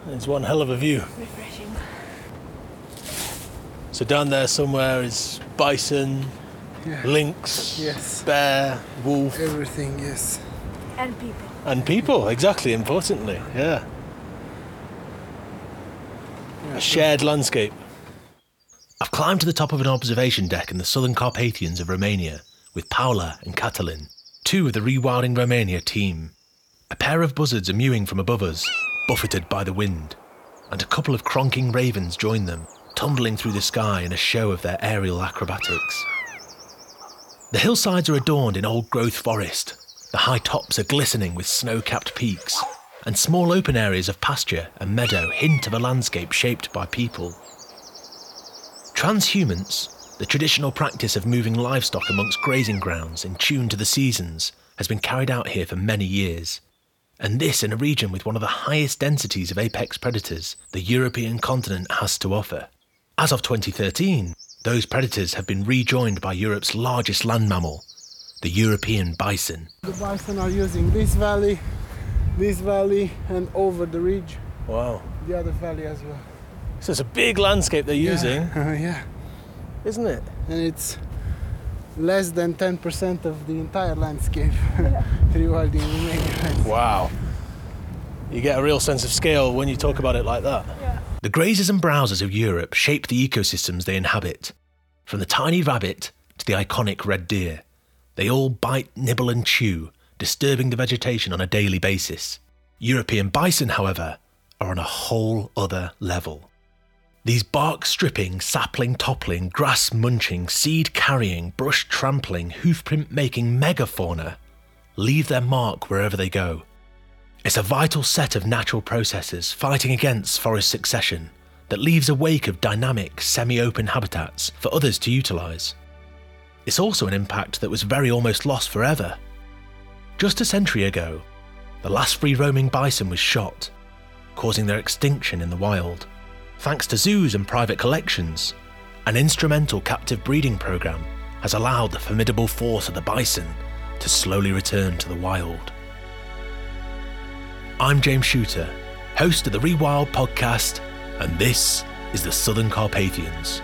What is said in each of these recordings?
It's one hell of a view. Refreshing. So down there somewhere is bison, lynx, bear, wolf. Everything, yes. And people. And people, exactly, importantly, yeah. A shared landscape. I've climbed to the top of an observation deck in the southern Carpathians of Romania with Paula and Catalin, two of the Rewilding Romania team. A pair of buzzards are mewing from above us, buffeted by the wind, and a couple of cronking ravens join them, tumbling through the sky in a show of their aerial acrobatics. The hillsides are adorned in old-growth forest. The high tops are glistening with snow-capped peaks, and small open areas of pasture and meadow hint of a landscape shaped by people. Transhumance, the traditional practice of moving livestock amongst grazing grounds in tune to the seasons, has been carried out here for many years. And this in a region with one of the highest densities of apex predators the European continent has to offer. As of 2013, those predators have been rejoined by Europe's largest land mammal, the European bison. The bison are using this valley, and over the ridge. Wow. The other valley as well. So it's a big landscape they're using. Yeah. Isn't it? And it's less than 10% of the entire landscape. Rewilding Romania. Wow. You get a real sense of scale when you talk about it like that. Yeah. The grazers and browsers of Europe shape the ecosystems they inhabit. From the tiny rabbit to the iconic red deer, they all bite, nibble and chew, disturbing the vegetation on a daily basis. European bison, however, are on a whole other level. These bark-stripping, sapling-toppling, grass-munching, seed-carrying, brush-trampling, hoof-print-making megafauna leave their mark wherever they go. It's a vital set of natural processes fighting against forest succession that leaves a wake of dynamic, semi-open habitats for others to utilise. It's also an impact that was very almost lost forever. Just a century ago, the last free-roaming bison was shot, causing their extinction in the wild. Thanks to zoos and private collections, an instrumental captive breeding programme has allowed the formidable force of the bison to slowly return to the wild. I'm James Shooter, host of the Rewild podcast, and this is the Southern Carpathians.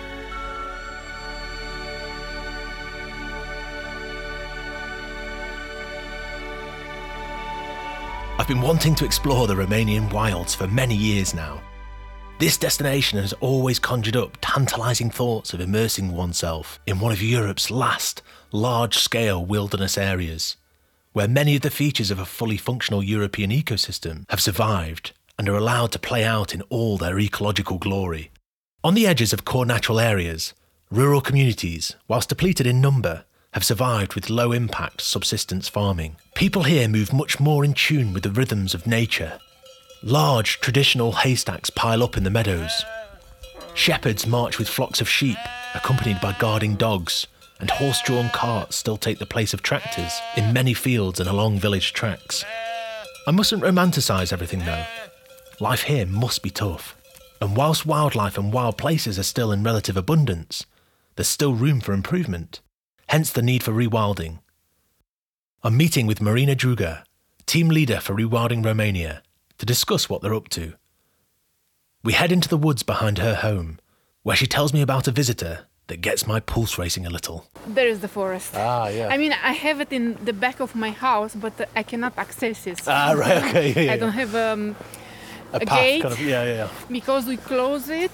I've been wanting to explore the Romanian wilds for many years now. This destination has always conjured up tantalising thoughts of immersing oneself in one of Europe's last large-scale wilderness areas, where many of the features of a fully functional European ecosystem have survived and are allowed to play out in all their ecological glory. On the edges of core natural areas, rural communities, whilst depleted in number, have survived with low-impact subsistence farming. People here move much more in tune with the rhythms of nature. Large traditional haystacks pile up in the meadows. Shepherds march with flocks of sheep, accompanied by guarding dogs, and horse-drawn carts still take the place of tractors in many fields and along village tracks. I mustn't romanticise everything though. Life here must be tough. And whilst wildlife and wild places are still in relative abundance, there's still room for improvement, hence the need for rewilding. I'm meeting with Marina Druga, team leader for Rewilding Romania, to discuss what they're up to. We head into the woods behind her home, where she tells me about a visitor that gets my pulse racing a little. There is the forest. Yeah. I mean, I have it in the back of my house, but I cannot access it. Right, okay, yeah. I don't have a path, gate, kind of, yeah. because we close it,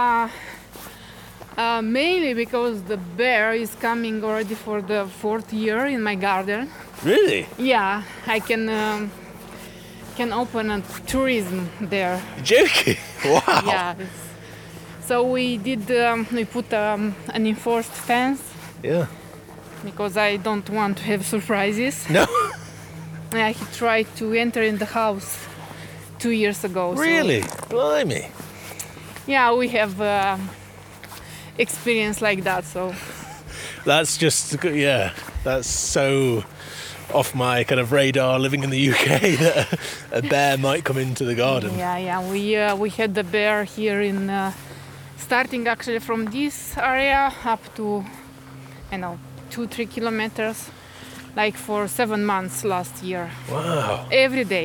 mainly because the bear is coming already for the 4th year in my garden. Really? Yeah, I can open a tourism there. You're joking? Wow. Yeah. So we put an enforced fence. Yeah. Because I don't want to have surprises. No. He tried to enter in the house 2 years ago. Really? So, Blimey. yeah, we have experience like that. So That's just, yeah, that's so off my kind of radar living in the UK that a bear might come into the garden. Yeah. We had the bear here in starting actually from this area up to 2-3 kilometers, like for 7 months last year. Wow. Every day.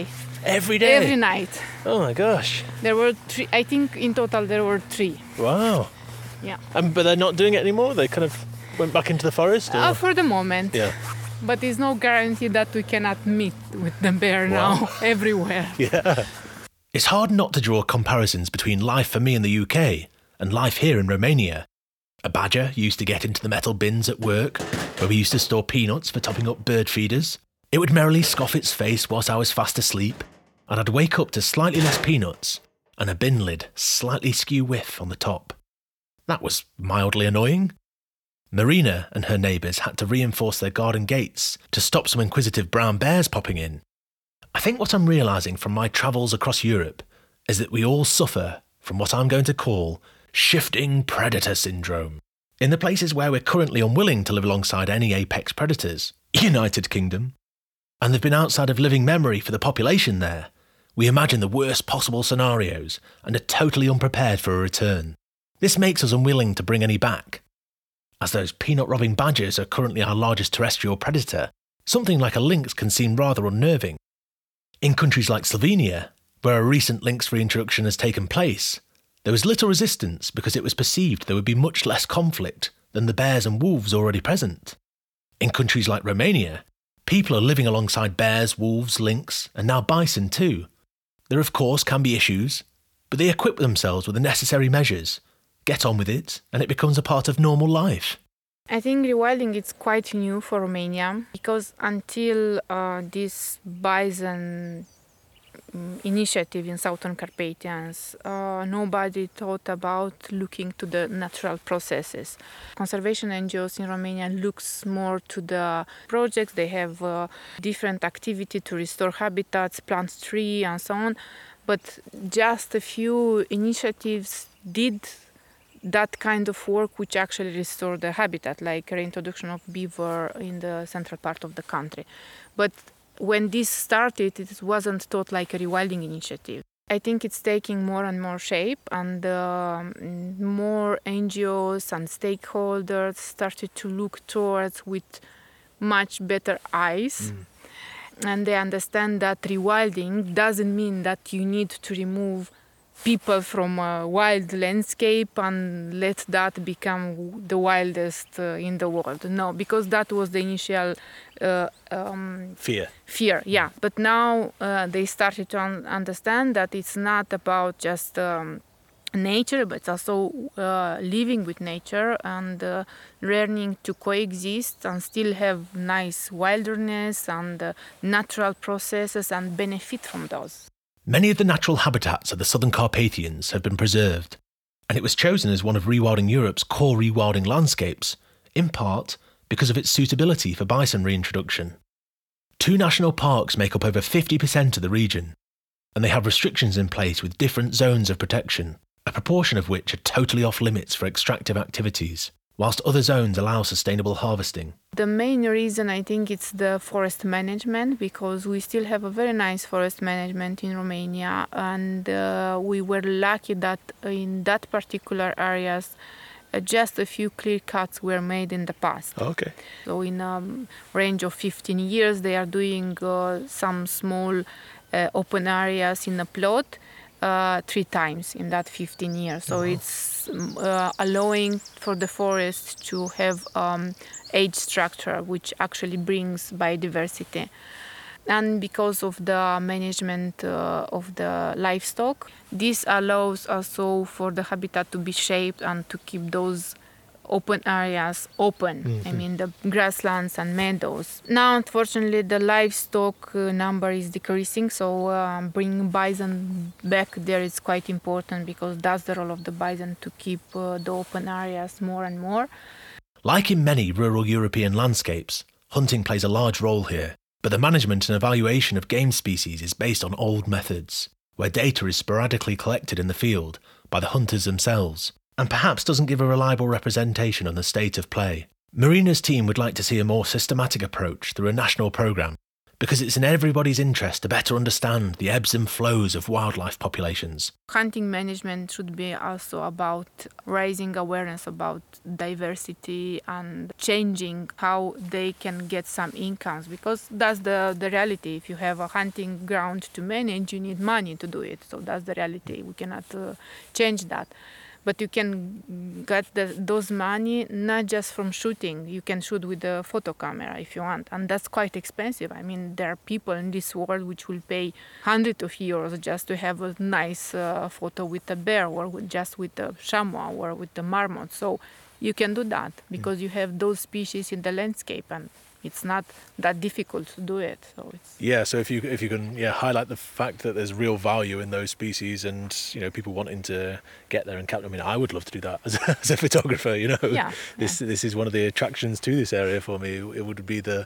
Every day? Every night. Oh my gosh. There were 3, I think in total there were 3. Wow. Yeah. But they're not doing it anymore? They kind of went back into the forest? Or? For the moment. Yeah. But there's no guarantee that we cannot meet with the bear now everywhere. Yeah. It's hard not to draw comparisons between life for me in the UK and life here in Romania. A badger used to get into the metal bins at work, where we used to store peanuts for topping up bird feeders. It would merrily scoff its face whilst I was fast asleep, and I'd wake up to slightly less peanuts and a bin lid slightly skew whiff on the top. That was mildly annoying. Marina and her neighbours had to reinforce their garden gates to stop some inquisitive brown bears popping in. I think what I'm realising from my travels across Europe is that we all suffer from what I'm going to call shifting predator syndrome. In the places where we're currently unwilling to live alongside any apex predators, United Kingdom, and they've been outside of living memory for the population there, we imagine the worst possible scenarios and are totally unprepared for a return. This makes us unwilling to bring any back. As those peanut-robbing badgers are currently our largest terrestrial predator, something like a lynx can seem rather unnerving. In countries like Slovenia, where a recent lynx reintroduction has taken place, there was little resistance because it was perceived there would be much less conflict than the bears and wolves already present. In countries like Romania, people are living alongside bears, wolves, lynx, and now bison too. There of course can be issues, but they equip themselves with the necessary measures, get on with it, and it becomes a part of normal life. I think rewilding is quite new for Romania because until this bison initiative in Southern Carpathians, nobody thought about looking to the natural processes. Conservation NGOs in Romania looks more to the projects. They have different activity to restore habitats, plant trees and so on. But just a few initiatives did that kind of work which actually restore the habitat, like reintroduction of beaver in the central part of the country. But when this started, it wasn't thought like a rewilding initiative. I think it's taking more and more shape, and more NGOs and stakeholders started to look towards with much better eyes. And they understand that rewilding doesn't mean that you need to remove people from a wild landscape and let that become the wildest in the world. No, because that was the initial fear, yeah. But now they started to understand that it's not about just nature, but also living with nature and learning to coexist and still have nice wilderness and natural processes and benefit from those. Many of the natural habitats of the Southern Carpathians have been preserved, and it was chosen as one of Rewilding Europe's core rewilding landscapes, in part because of its suitability for bison reintroduction. 2 national parks make up over 50% of the region, and they have restrictions in place with different zones of protection, a proportion of which are totally off limits for extractive activities, whilst other zones allow sustainable harvesting. The main reason, I think, it's the forest management, because we still have a very nice forest management in Romania, and we were lucky that in that particular areas just a few clear cuts were made in the past. Okay. So in a range of 15 years they are doing some small open areas in a plot 3 times in that 15 years. So it's allowing for the forest to have age structure, which actually brings biodiversity. And because of the management of the livestock, this allows also for the habitat to be shaped and to keep those open areas open. Mm-hmm. I mean, the grasslands and meadows. Now, unfortunately, the livestock number is decreasing, so bringing bison back there is quite important, because that's the role of the bison, to keep the open areas more and more. Like in many rural European landscapes, hunting plays a large role here, but the management and evaluation of game species is based on old methods, where data is sporadically collected in the field by the hunters themselves, and perhaps doesn't give a reliable representation on the state of play. Marina's team would like to see a more systematic approach through a national programme, because it's in everybody's interest to better understand the ebbs and flows of wildlife populations. Hunting management should be also about raising awareness about diversity and changing how they can get some incomes, because that's the reality. If you have a hunting ground to manage, you need money to do it. So that's the reality. We cannot change that. But you can get those money not just from shooting. You can shoot with a photo camera if you want. And that's quite expensive. I mean, there are people in this world which will pay hundreds of euros just to have a nice photo with a bear or just with a chamois or with the marmot. So you can do that because you have those species in the landscape, and it's not that difficult to do it. So it's so if you can highlight the fact that there's real value in those species, and people wanting to get there and capture. I mean, I would love to do that as a photographer. This is one of the attractions to this area for me. It would be the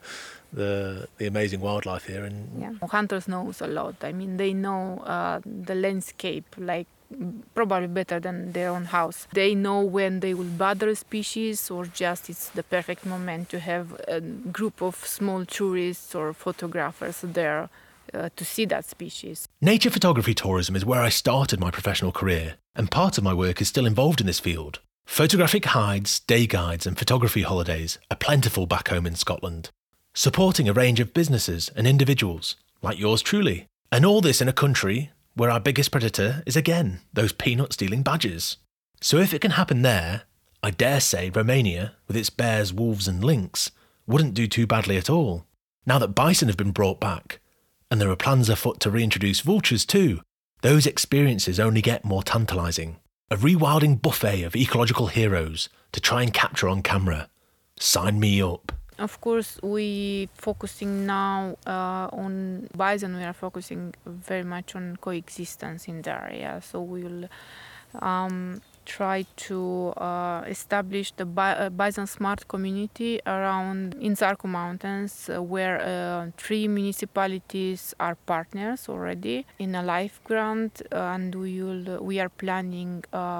amazing wildlife here, and hunters knows a lot. I mean, they know the landscape like probably better than their own house. They know when they will bother a species, or just it's the perfect moment to have a group of small tourists or photographers there to see that species. Nature photography tourism is where I started my professional career, and part of my work is still involved in this field. Photographic hides, day guides and photography holidays are plentiful back home in Scotland, supporting a range of businesses and individuals, like yours truly. And all this in a country where our biggest predator is again those peanut-stealing badgers. So if it can happen there, I dare say Romania, with its bears, wolves and lynx, wouldn't do too badly at all. Now that bison have been brought back, and there are plans afoot to reintroduce vultures too, those experiences only get more tantalising. A rewilding buffet of ecological heroes to try and capture on camera. Sign me up. Of course, we focusing now on bison. We are focusing very much on coexistence in the area. So we will try to establish the bison smart community around in Zarco Mountains, where 3 municipalities are partners already in a live grant, and we are planning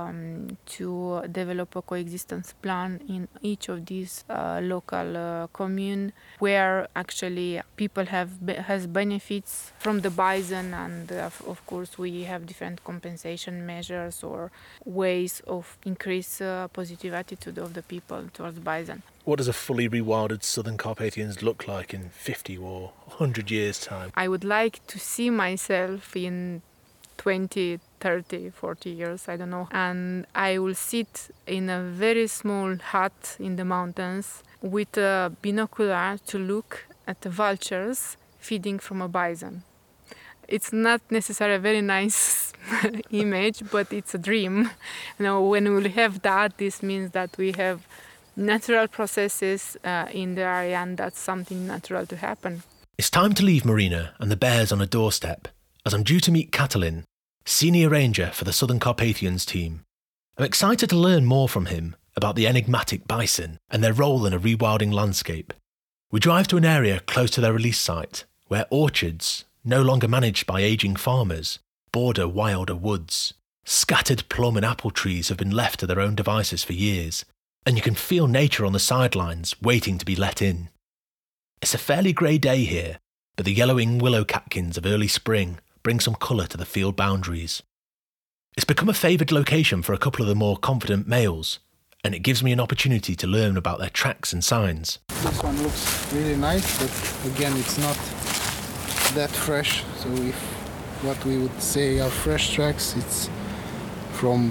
to develop a coexistence plan in each of these local commune, where actually people has benefits from the bison, and of course we have different compensation measures or ways of increase positive attitude of the people towards bison. What does a fully rewilded Southern Carpathians look like in 50 or 100 years' time? I would like to see myself in 20, 30, 40 years, I don't know. And I will sit in a very small hut in the mountains with a binocular to look at the vultures feeding from a bison. It's not necessarily a very nice image, but it's a dream. When we have that, this means that we have natural processes in the area, and that's something natural to happen. It's time to leave Marina and the bears on a doorstep, as I'm due to meet Katalin, Senior Ranger for the Southern Carpathians team. I'm excited to learn more from him about the enigmatic bison and their role in a rewilding landscape. We drive to an area close to their release site, where orchards, no longer managed by ageing farmers, border wilder woods. Scattered plum and apple trees have been left to their own devices for years, and you can feel nature on the sidelines waiting to be let in. It's a fairly grey day here, but the yellowing willow catkins of early spring bring some colour to the field boundaries. It's become a favoured location for a couple of the more confident males, and it gives me an opportunity to learn about their tracks and signs. This one looks really nice, but again it's not that fresh. So if what we would say are fresh tracks, it's from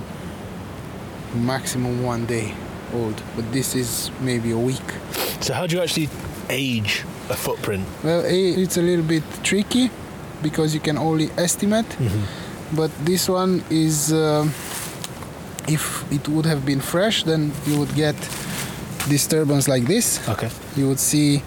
maximum 1 day old, but this is maybe a week. So how do you actually age a footprint? Well, it's a little bit tricky because you can only estimate, but this one is if it would have been fresh, then you would get disturbance like this. Okay. You would see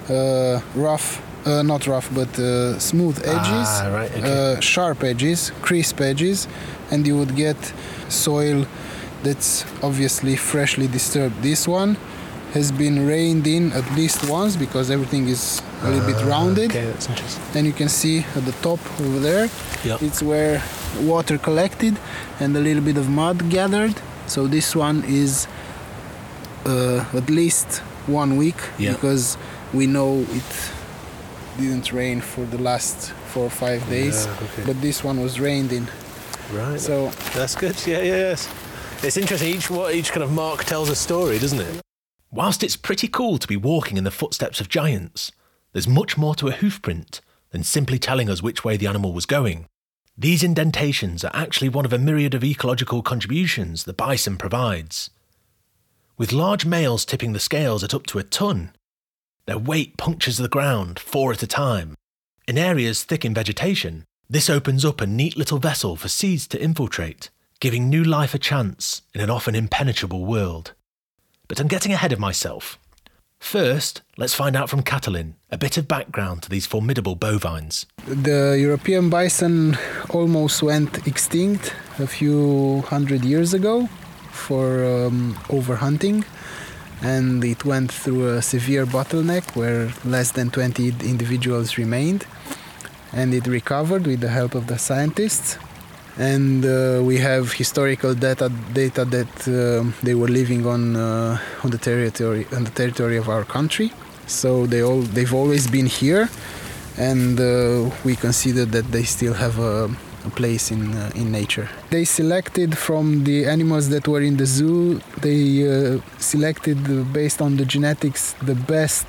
not rough, but smooth edges, right, okay. Sharp edges, crisp edges, and you would get soil that's obviously freshly disturbed. This one has been rained in at least once because everything is a little bit rounded. Okay, that's interesting. And you can see at the top over there, it's where water collected and a little bit of mud gathered. So this one is at least 1 week because we know didn't rain for the last 4 or 5 days, but this one was rained in. Right. So that's good. Yes. It's interesting. Each kind of mark tells a story, doesn't it? Whilst it's pretty cool to be walking in the footsteps of giants, there's much more to a hoofprint than simply telling us which way the animal was going. These indentations are actually one of a myriad of ecological contributions the bison provides. With large males tipping the scales at up to a ton, their weight punctures the ground 4 at a time. In areas thick in vegetation, this opens up a neat little vessel for seeds to infiltrate, giving new life a chance in an often impenetrable world. But I'm getting ahead of myself. First, let's find out from Katalin a bit of background to these formidable bovines. the European bison almost went extinct a few hundred years ago for overhunting, and it went through a severe bottleneck where less than 20 individuals remained, and it recovered with the help of the scientists. And we have historical data that they were living on the territory of our country. So they've always been here, and we consider that they still have a place in nature. They selected from the animals that were in the zoo. They selected based on the genetics the best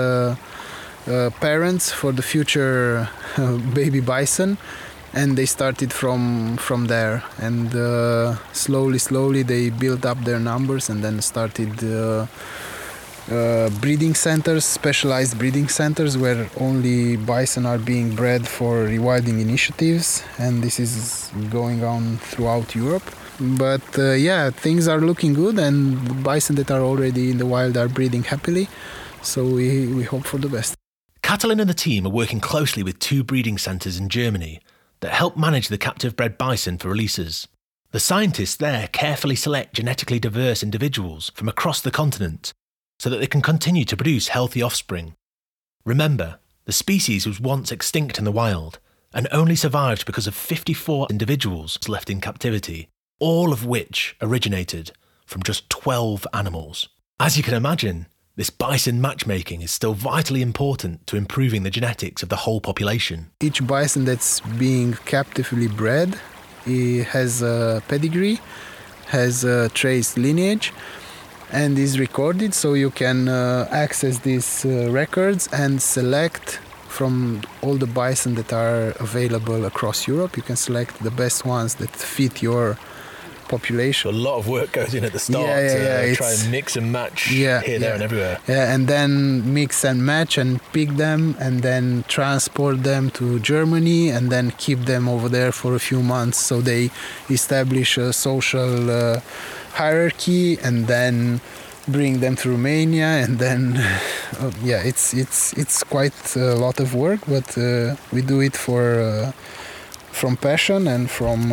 parents for the future baby bison. And they started from there, and slowly they built up their numbers, and then started breeding centers, specialized breeding centers, where only bison are being bred for rewilding initiatives, and this is going on throughout Europe. But things are looking good, and the bison that are already in the wild are breeding happily, so we hope for the best. Katalin and the team are working closely with 2 breeding centres in Germany that help manage the captive-bred bison for releases. The scientists there carefully select genetically diverse individuals from across the continent so that they can continue to produce healthy offspring. Remember, the species was once extinct in the wild and only survived because of 54 individuals left in captivity, all of which originated from just 12 animals. As you can imagine, this bison matchmaking is still vitally important to improving the genetics of the whole population. Each bison that's being captively bred has a pedigree, has a traced lineage, and is recorded, so you can access these records and select from all the bison that are available across Europe. You can select the best ones that fit your population. A lot of work goes in at the start to try and mix and match here, there and everywhere. Yeah, and then mix and match and pick them, and then transport them to Germany, and then keep them over there for a few months, so they establish a social hierarchy, and then bring them to Romania, and then it's quite a lot of work, but we do it from passion and from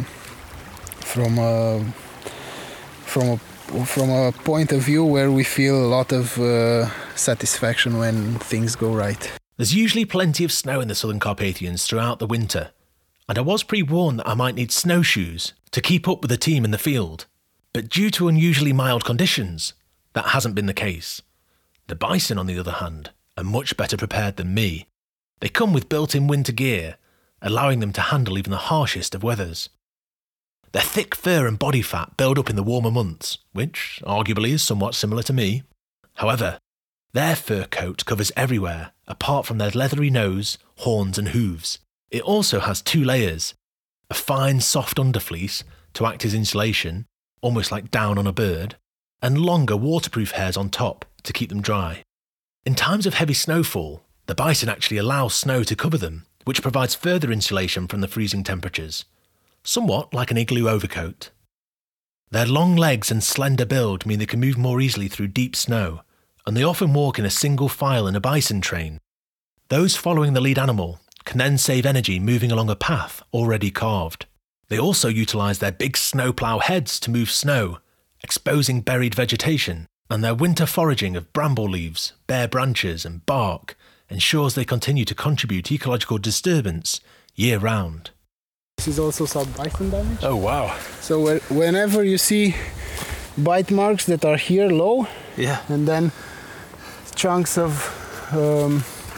a point of view where we feel a lot of satisfaction when things go right. There's usually plenty of snow in the Southern Carpathians throughout the winter, and I was pre-warned that I might need snowshoes to keep up with the team in the field. But due to unusually mild conditions, that hasn't been the case. The bison, on the other hand, are much better prepared than me. They come with built-in winter gear, allowing them to handle even the harshest of weathers. Their thick fur and body fat build up in the warmer months, which arguably is somewhat similar to me. However, their fur coat covers everywhere, apart from their leathery nose, horns and hooves. It also has 2 layers, a fine soft underfleece to act as insulation, almost like down on a bird, and longer waterproof hairs on top to keep them dry. In times of heavy snowfall, the bison actually allow snow to cover them, which provides further insulation from the freezing temperatures, somewhat like an igloo overcoat. Their long legs and slender build mean they can move more easily through deep snow, and they often walk in a single file in a bison train. Those following the lead animal can then save energy moving along a path already carved. They also utilise their big snowplough heads to move snow, exposing buried vegetation, and their winter foraging of bramble leaves, bare branches and bark ensures they continue to contribute ecological disturbance year-round. This is also some bison damage. Oh wow. So whenever you see bite marks that are here low, and then chunks of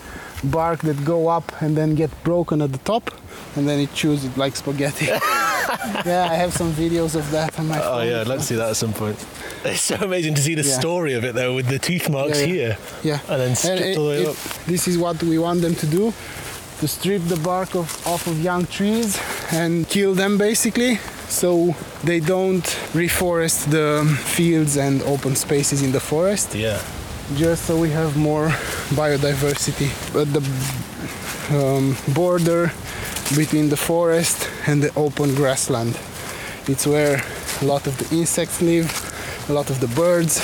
bark that go up and then get broken at the top, and then it chews it like spaghetti. Yeah, I have some videos of that on my phone. Oh yeah, I'd like to see that at some point. It's so amazing to see the story of it though, with the tooth marks here. Yeah. And then stripped all the way up. This is what we want them to do, to strip the bark off of young trees and kill them basically, so they don't reforest the fields and open spaces in the forest. Yeah. Just so we have more biodiversity. But the border between the forest and the open grassland, it's where a lot of the insects live, a lot of the birds.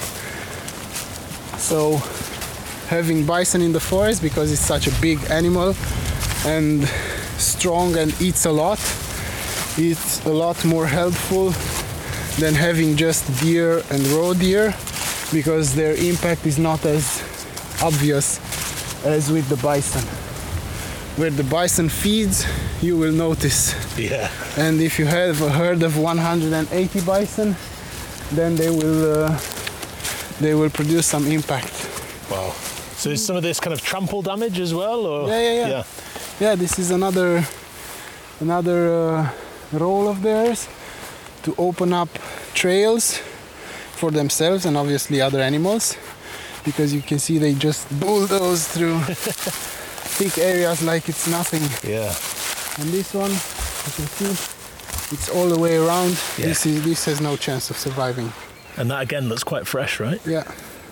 So having bison in the forest, because it's such a big animal and strong and eats a lot, it's a lot more helpful than having just deer and roe deer, because their impact is not as obvious as with the bison. Where the bison feeds, you will notice. Yeah. And if you have a herd of 180 bison, then they will produce some impact. Wow. So is some of this kind of trample damage as well, or? Yeah. Yeah, this is another role of theirs, to open up trails for themselves and obviously other animals, because you can see they just bulldoze through thick areas like it's nothing. Yeah. And this one, you can see, it's all the way around. Yeah. This has no chance of surviving. And that again looks quite fresh, right? Yeah.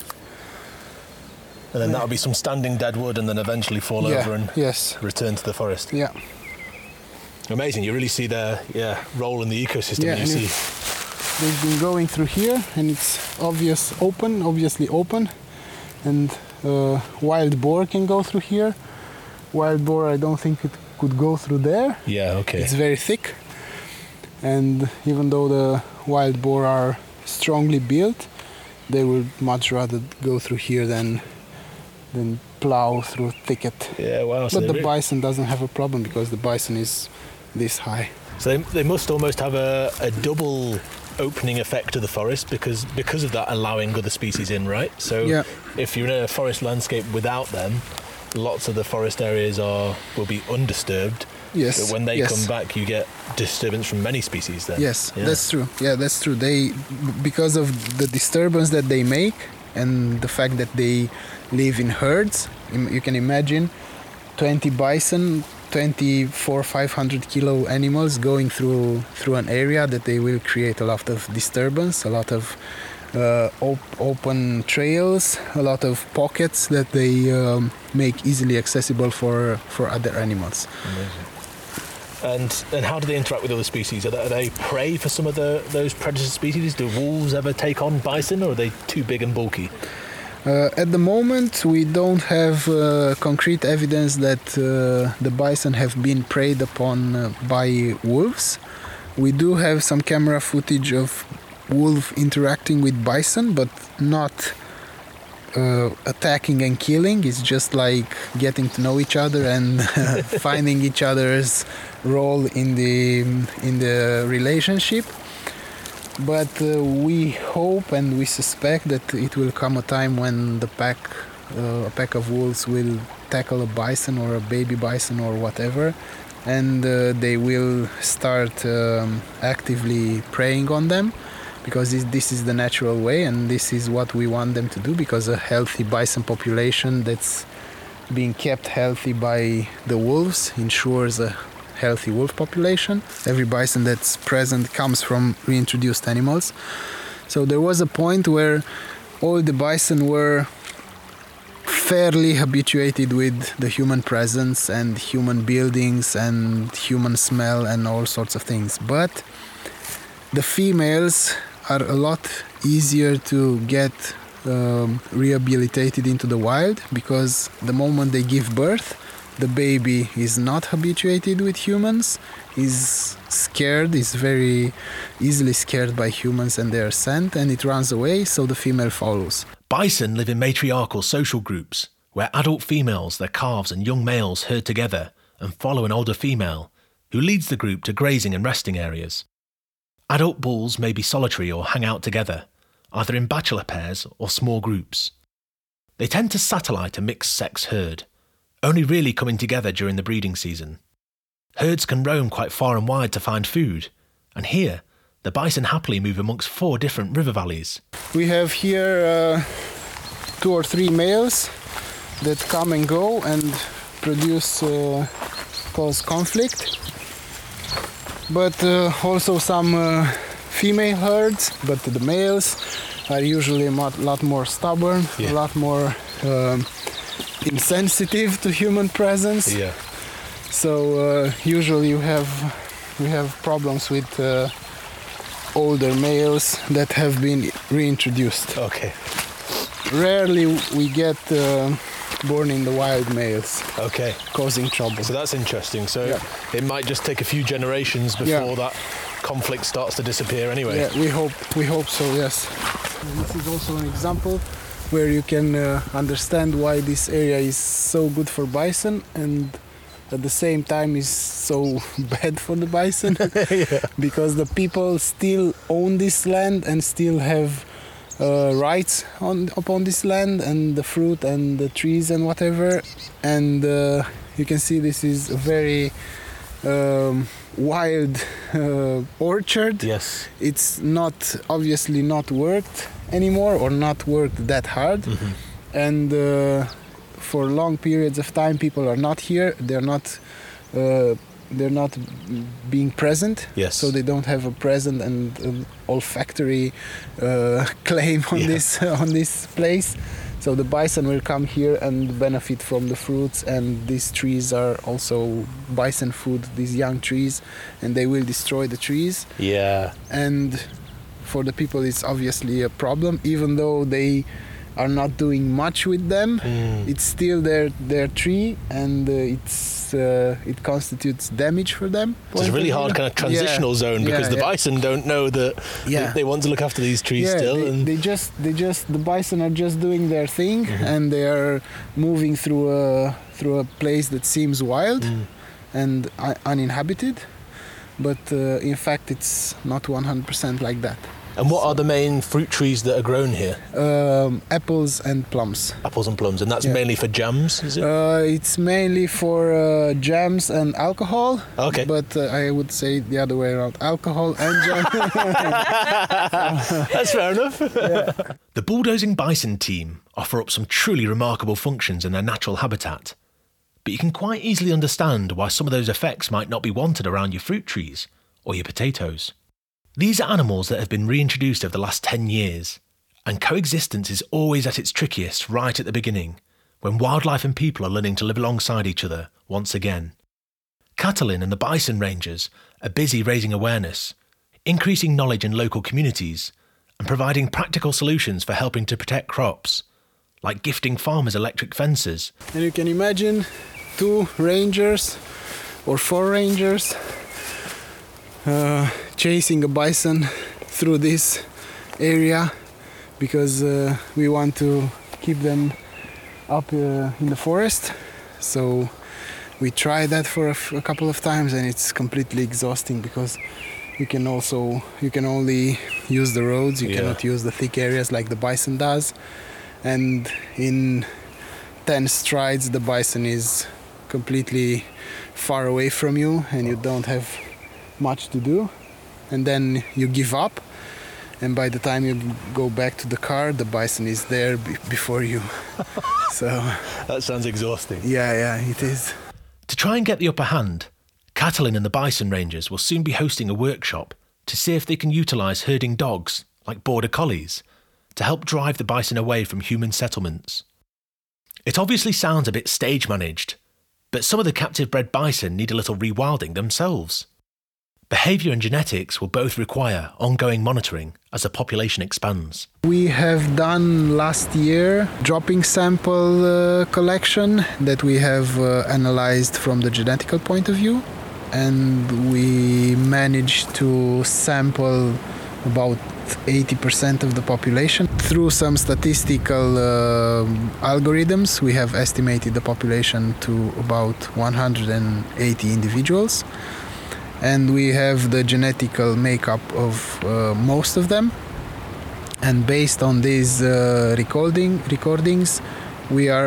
And then that'll be some standing dead wood and then eventually fall over and return to the forest. Yeah. Amazing. You really see their role in the ecosystem. Yeah, you see. They've been going through here, and it's obviously open, and wild boar can go through here. Wild boar, I don't think it could go through there. Yeah, okay. It's very thick, and even though the wild boar are strongly built, they would much rather go through here than plow through thicket. Yeah, wow. But the bison doesn't have a problem, because the bison is this high. So they must almost have a double opening effect to the forest, because of that, allowing other species in, right? So if you're in a forest landscape without them, lots of the forest areas will be undisturbed. Yes. But when they come back, you get disturbance from many species then. Yes, that's true. Yeah, that's true. Because of the disturbance that they make and the fact that they live in herds, you can imagine 20 bison, 500 kilo animals going through an area, that they will create a lot of disturbance, a lot of open trails, a lot of pockets that they make easily accessible for other animals. Amazing. And how do they interact with other species? Are they prey for some of those predator species? Do wolves ever take on bison, or are they too big and bulky? At the moment, we don't have concrete evidence that the bison have been preyed upon by wolves. We do have some camera footage of wolf interacting with bison, but not attacking and killing. It's just like getting to know each other and finding each other's role in the relationship. But we hope and we suspect that it will come a time when a pack of wolves will tackle a bison or a baby bison or whatever, and they will start actively preying on them, because this is the natural way, and this is what we want them to do, because a healthy bison population that's being kept healthy by the wolves ensures a healthy wolf population. Every bison that's present comes from reintroduced animals. So there was a point where all the bison were fairly habituated with the human presence and human buildings and human smell and all sorts of things. But the females are a lot easier to get rehabilitated into the wild, because the moment they give birth, the baby is not habituated with humans, is scared, is very easily scared by humans, and they are sent, and it runs away, so the female follows. Bison live in matriarchal social groups, where adult females, their calves and young males herd together and follow an older female, who leads the group to grazing and resting areas. Adult bulls may be solitary or hang out together, either in bachelor pairs or small groups. They tend to satellite a mixed-sex herd, only really coming together during the breeding season. Herds can roam quite far and wide to find food, and here, the bison happily move amongst 4 different river valleys. We have here 2 or 3 males that come and go and cause conflict, but also some female herds, but the males are usually a lot more stubborn, a lot more insensitive to human presence. Yeah. So usually we have problems with older males that have been reintroduced. Okay. Rarely we get born in the wild males. Okay. Causing trouble. So that's interesting. So it might just take a few generations before that conflict starts to disappear anyway. Yeah, we hope so, yes. And this is also an example where you can understand why this area is so good for bison and at the same time is so bad for the bison. Because the people still own this land and still have rights upon this land and the fruit and the trees and whatever, and you can see this is a very wild orchard. Yes. It's obviously not worked anymore or not worked that hard, and for long periods of time people are not here. They're not being present, so they don't have a present and olfactory claim on this place. So the bison will come here and benefit from the fruits, and these trees are also bison food, these young trees, and they will destroy the trees. Yeah. And for the people it's obviously a problem, even though they are not doing much with them. It's still their tree, and it constitutes damage for them. So it's a really hard kind of transitional zone because the bison don't know that they want to look after these trees still. The bison are just doing their thing, and they are moving through a place that seems wild and uninhabited, but in fact it's not 100% like that. And what are the main fruit trees that are grown here? Apples and plums. Apples and plums, and that's mainly for jams, is it? It's mainly for jams and alcohol. Okay. But I would say the other way around: alcohol and jam. That's fair enough. The bulldozing bison team offer up some truly remarkable functions in their natural habitat, but you can quite easily understand why some of those effects might not be wanted around your fruit trees or your potatoes. These are animals that have been reintroduced over the last 10 years, and coexistence is always at its trickiest right at the beginning, when wildlife and people are learning to live alongside each other once again. Catalin and the Bison Rangers are busy raising awareness, increasing knowledge in local communities, and providing practical solutions for helping to protect crops, like gifting farmers electric fences. And you can imagine 2 rangers or 4 rangers chasing a bison through this area because we want to keep them up in the forest. So we tried that for a couple of times, and it's completely exhausting because you can only use the roads, you cannot use the thick areas like the bison does, and in 10 strides the bison is completely far away from you and you don't have much to do, and then you give up, and by the time you go back to the car the bison is there before you. So that sounds exhausting. Yeah, it is. To try and get the upper hand, Catalin and the Bison Rangers will soon be hosting a workshop to see if they can utilise herding dogs, like border collies, to help drive the bison away from human settlements. It obviously sounds a bit stage managed, but some of the captive bred bison need a little rewilding themselves. Behaviour and genetics will both require ongoing monitoring as the population expands. We have done last year dropping sample collection that we have analysed from the genetical point of view, and we managed to sample about 80% of the population. Through some statistical algorithms, we have estimated the population to about 180 individuals. And we have the genetical makeup of most of them. And based on these recordings, we are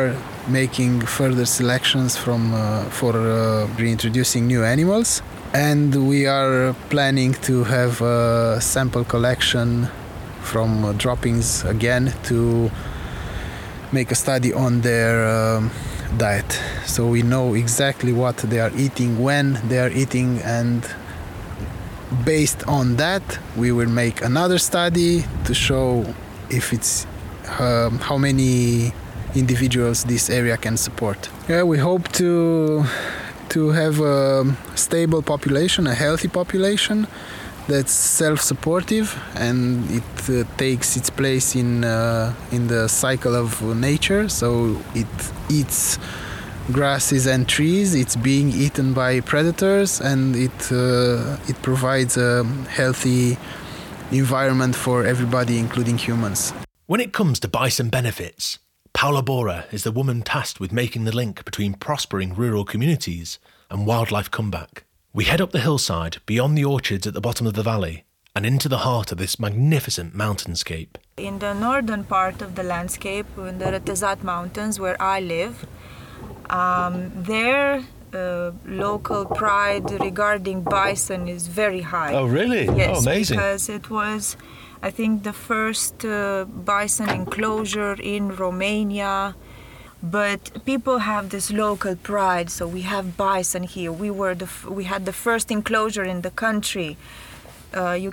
making further selections for reintroducing new animals. And we are planning to have a sample collection from droppings again to make a study on their diet. So we know exactly what they are eating, when they are eating, and based on that we will make another study to show if it's how many individuals this area can support. Yeah, we hope to have a stable population, a healthy population that's self-supportive, and it takes its place in the cycle of nature. So it eats grasses and trees. It's being eaten by predators, and it provides a healthy environment for everybody, including humans. When it comes to bison benefits, Paula Bora is the woman tasked with making the link between prospering rural communities and wildlife comeback. We head up the hillside, beyond the orchards at the bottom of the valley, and into the heart of this magnificent mountainscape. In the northern part of the landscape, in the Retezat Mountains, where I live, their local pride regarding bison is very high. Oh, really? Yes, oh, amazing. Because it was, I think, the first bison enclosure in Romania. But people have this local pride, so we have bison here. We had the first enclosure in the country. We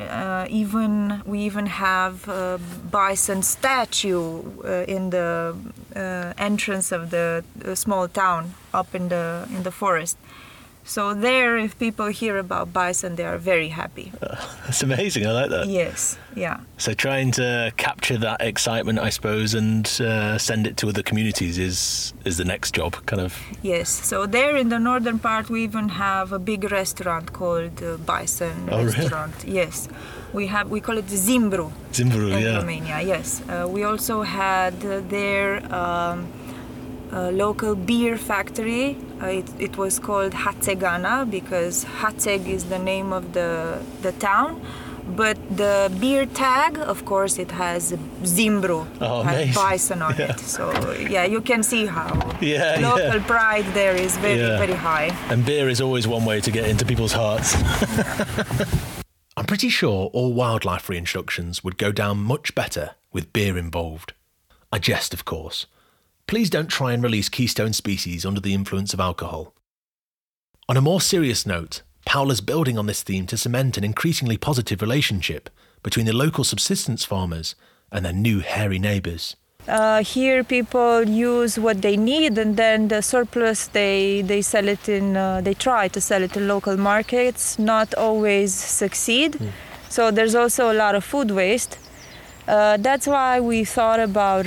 even have a bison statue in the entrance of the small town up in the forest. So there, if people hear about bison, they are very happy. That's amazing. I like that. Yes, yeah. So trying to capture that excitement, I suppose, and send it to other communities is the next job, kind of. Yes. So there in the northern part, we even have a big restaurant called Bison Restaurant. Really? Yes. We call it Zimbru. Zimbru, in Romania. Yes. We also had their local beer factory. It was called Hațegana because Hațeg is the name of the town. But the beer tag, of course, it has Zimbru, has bison on it. So yeah, you can see how local pride there is very high. And beer is always one way to get into people's hearts. I'm pretty sure all wildlife reintroductions would go down much better with beer involved. I jest, of course. Please don't try and release keystone species under the influence of alcohol. On a more serious note, Paula's building on this theme to cement an increasingly positive relationship between the local subsistence farmers and their new hairy neighbours. Here people use what they need, and then the surplus they sell it in. They try to sell it in local markets. Not always succeed. So there's also a lot of food waste. That's why we thought about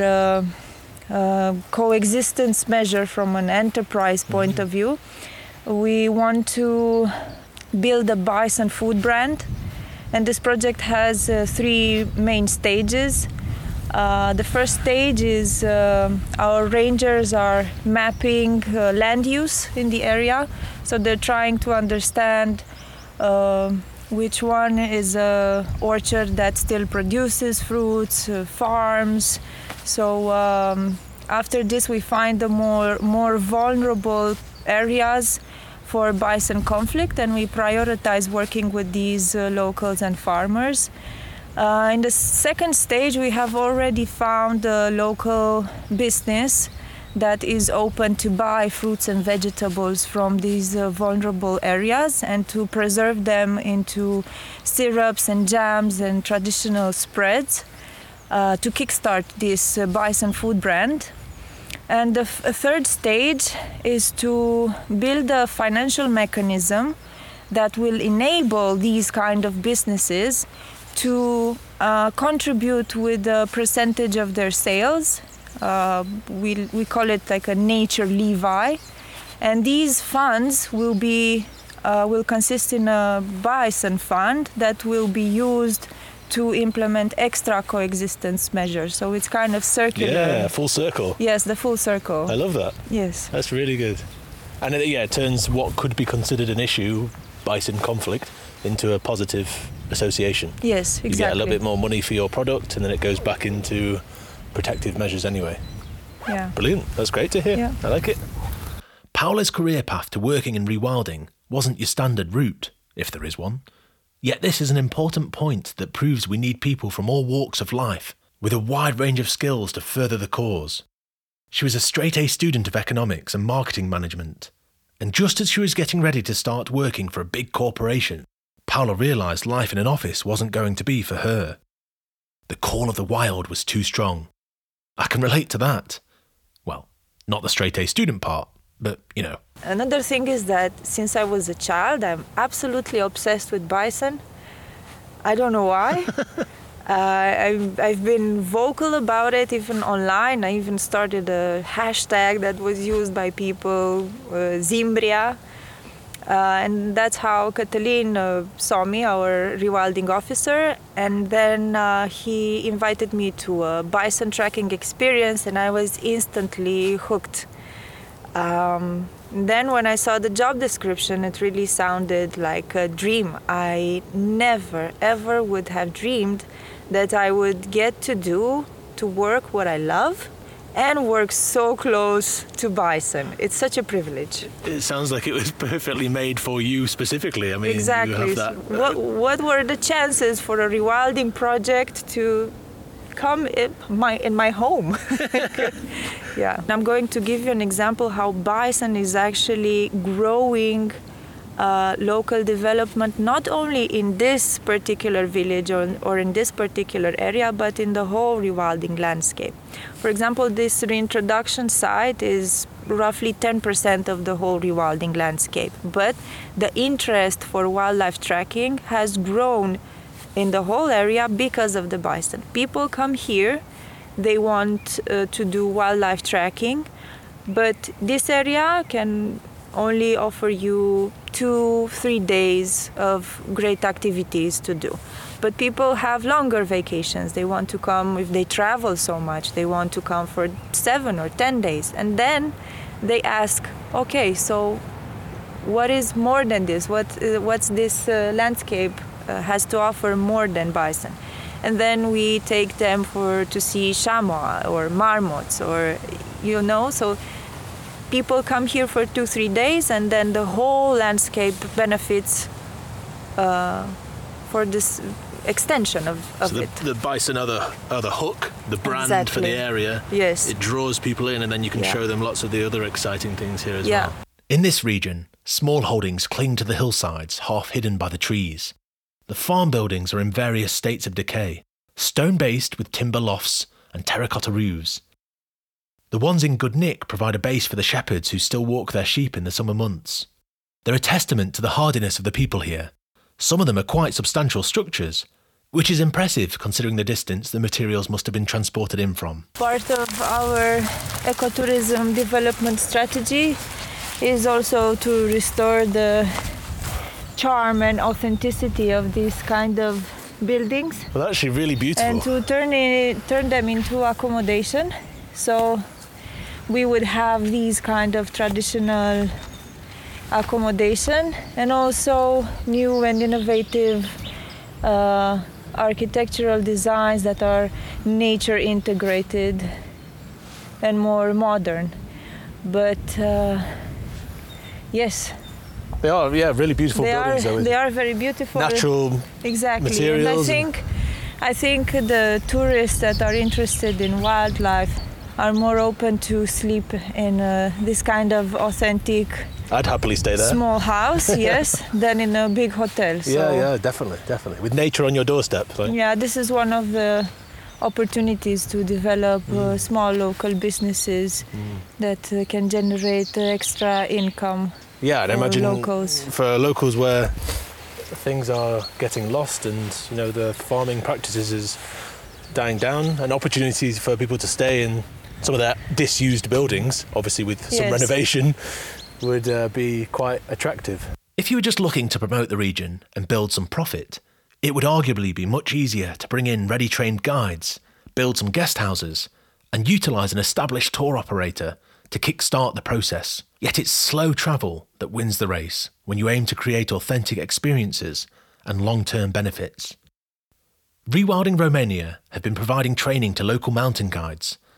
coexistence measure from an enterprise point of view. We want to build a bison food brand, and this project has 3 main stages. The first stage is our rangers are mapping land use in the area, so they're trying to understand which one is a orchard that still produces fruits, farms. So after this we find the more vulnerable areas for bison conflict, and we prioritize working with these locals and farmers. In the second stage, we have already found a local business that is open to buy fruits and vegetables from these vulnerable areas and to preserve them into syrups and jams and traditional spreads to kickstart this bison food brand. And the third stage is to build a financial mechanism that will enable these kind of businesses to contribute with a percentage of their sales. We call it like a nature levy, and these funds will consist in a bison fund that will be used to implement extra coexistence measures. So it's kind of circular. Yeah, full circle. Yes, the full circle. I love that. Yes. That's really good. And it turns what could be considered an issue, bison conflict, into a positive association. Yes, exactly. You get a little bit more money for your product, and then it goes back into protective measures anyway. Yeah. Brilliant. That's great to hear. Yeah. I like it. Paula's career path to working in rewilding wasn't your standard route, if there is one. Yet this is an important point that proves we need people from all walks of life, with a wide range of skills to further the cause. She was a straight-A student of economics and marketing management, and just as she was getting ready to start working for a big corporation, Paula realised life in an office wasn't going to be for her. The call of the wild was too strong. I can relate to that. Well, not the straight-A student part, but, you know. Another thing is that since I was a child, I'm absolutely obsessed with bison. I don't know why. I've been vocal about it, even online. I even started a hashtag that was used by people, Zimbria. And that's how Cătălin saw me, our rewilding officer. And then he invited me to a bison tracking experience, and I was instantly hooked. Then when I saw the job description, it really sounded like a dream. I never, ever would have dreamed that I would get to work what I love and work so close to bison. It's such a privilege. It sounds like it was perfectly made for you specifically. I mean, exactly. You have that. What were the chances for a rewilding project to come in my home? Yeah. I'm going to give you an example how bison is actually growing local development, not only in this particular village or in this particular area, but in the whole rewilding landscape. For example, this reintroduction site is roughly 10% of the whole rewilding landscape, but the interest for wildlife tracking has grown in the whole area because of the bison. People come here, they want to do wildlife tracking, but this area can only offer you 2-3 days of great activities to do. But people have longer vacations. They want to come, if they travel so much, they want to come for 7 or 10 days. And then they ask, okay, so what is more than this? What's this landscape has to offer more than bison? And then we take them to see chamois or marmots, or, so people come here for 2-3 days, and then the whole landscape benefits for this extension of so it. The bison are the hook, the brand exactly. for the area. Yes. It draws people in, and then you can show them lots of the other exciting things here as well. In this region, small holdings cling to the hillsides, half hidden by the trees. The farm buildings are in various states of decay, stone-based with timber lofts and terracotta roofs. The ones in good nick provide a base for the shepherds who still walk their sheep in the summer months. They're a testament to the hardiness of the people here. Some of them are quite substantial structures, which is impressive considering the distance the materials must have been transported in from. Part of our ecotourism development strategy is also to restore the charm and authenticity of these kind of buildings. Well, that's actually really beautiful. And to turn them into accommodation. So we would have these kind of traditional accommodation and also new and innovative architectural designs that are nature integrated and more modern. But yes, they are, really beautiful buildings. They are very beautiful. Natural exactly. materials. And I think the tourists that are interested in wildlife are more open to sleep in this kind of authentic. I'd happily stay there. Small house, yes, than in a big hotel. So, yeah, definitely. With nature on your doorstep. Right? Yeah, this is one of the opportunities to develop small local businesses that can generate extra income. Yeah, and I imagine locals. For locals where things are getting lost and the farming practices is dying down, and opportunities for people to stay in some of their disused buildings, obviously with some renovation, would be quite attractive. If you were just looking to promote the region and build some profit, it would arguably be much easier to bring in ready-trained guides, build some guest houses, and utilise an established tour operator to kick-start the process. Yet it's slow travel that wins the race when you aim to create authentic experiences and long-term benefits. Rewilding Romania have been providing training to local mountain guides,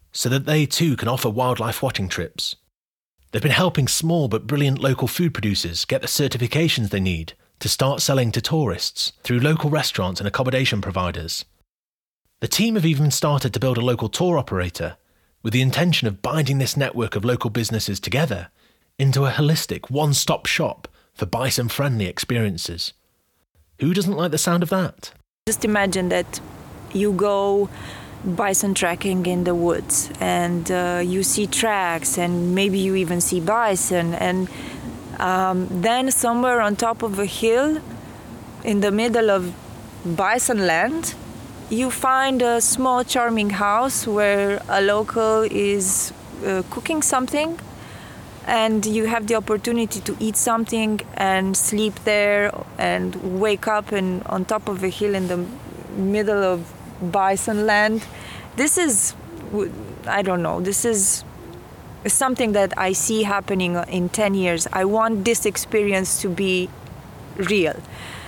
so that they too can offer wildlife watching trips. They've been helping small but brilliant local food producers get the certifications they need to start selling to tourists through local restaurants and accommodation providers. The team have even started to build a local tour operator with the intention of binding this network of local businesses together into a holistic one-stop shop for bison-friendly experiences. Who doesn't like the sound of that? Just imagine that you go bison tracking in the woods and you see tracks and maybe you even see bison, and then somewhere on top of a hill in the middle of bison land you find a small charming house where a local is cooking something, and you have the opportunity to eat something and sleep there and wake up on top of a hill in the middle of bison land. This is, I don't know, this is something that I see happening in 10 years. I want this experience to be real.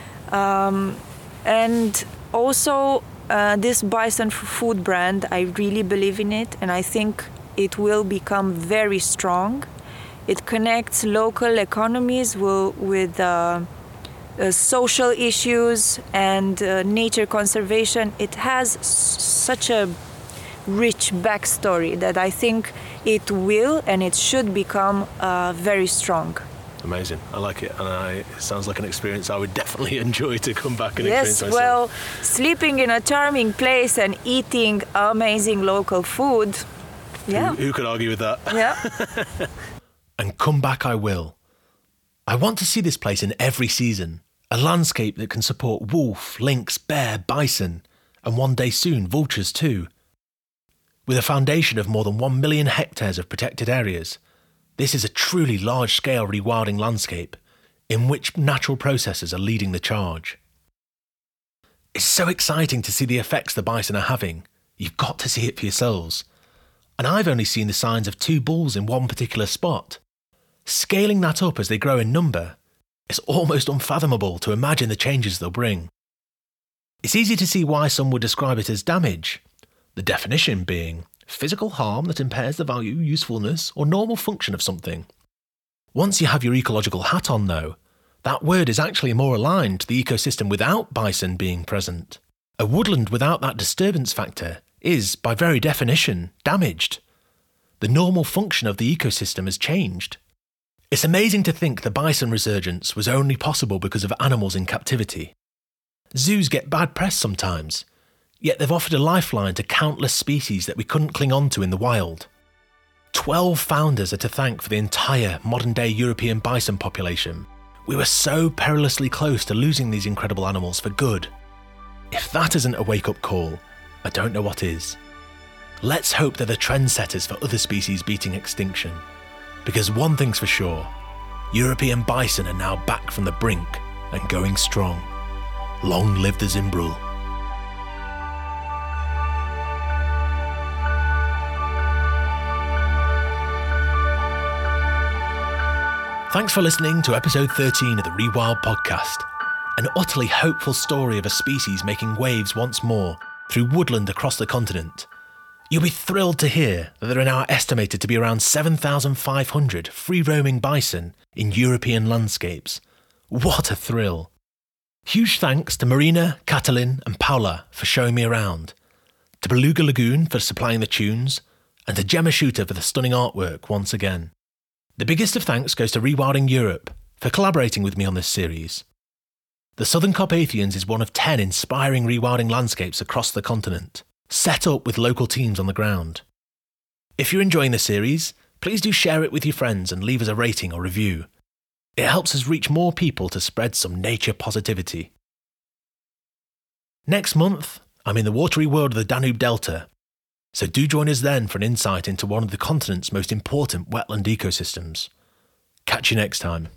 And also this bison food brand, I really believe in it, and I think it will become very strong. It connects local economies with social issues and nature conservation. It has such a rich backstory that I think it will and it should become very strong. Amazing. I like it, and it sounds like an experience I would definitely enjoy to come back and experience myself. Yes, well, sleeping in a charming place and eating amazing local food, yeah. Who could argue with that? Yeah. And come back I will. I want to see this place in every season, a landscape that can support wolf, lynx, bear, bison, and one day soon vultures too. With a foundation of more than 1 million hectares of protected areas, this is a truly large-scale rewilding landscape in which natural processes are leading the charge. It's so exciting to see the effects the bison are having. You've got to see it for yourselves. And I've only seen the signs of 2 bulls in one particular spot. Scaling that up as they grow in number, it's almost unfathomable to imagine the changes they'll bring. It's easy to see why some would describe it as damage, the definition being physical harm that impairs the value, usefulness, or normal function of something. Once you have your ecological hat on, though, that word is actually more aligned to the ecosystem without bison being present. A woodland without that disturbance factor is, by very definition, damaged. The normal function of the ecosystem has changed. It's amazing to think the bison resurgence was only possible because of animals in captivity. Zoos get bad press sometimes, yet they've offered a lifeline to countless species that we couldn't cling on to in the wild. 12 founders are to thank for the entire modern-day European bison population. We were so perilously close to losing these incredible animals for good. If that isn't a wake-up call, I don't know what is. Let's hope they're the trendsetters for other species beating extinction. Because one thing's for sure, European bison are now back from the brink and going strong. Long live the Zimbrul. Thanks for listening to episode 13 of the Rewild podcast, an utterly hopeful story of a species making waves once more through woodland across the continent. You'll be thrilled to hear that there are now estimated to be around 7,500 free-roaming bison in European landscapes. What a thrill! Huge thanks to Marina, Catalin and Paula for showing me around, to Beluga Lagoon for supplying the tunes, and to Gemma Shooter for the stunning artwork once again. The biggest of thanks goes to Rewilding Europe for collaborating with me on this series. The Southern Carpathians is one of 10 inspiring rewilding landscapes across the continent, set up with local teams on the ground. If you're enjoying the series, please do share it with your friends and leave us a rating or review. It helps us reach more people to spread some nature positivity. Next month, I'm in the watery world of the Danube Delta, so do join us then for an insight into one of the continent's most important wetland ecosystems. Catch you next time.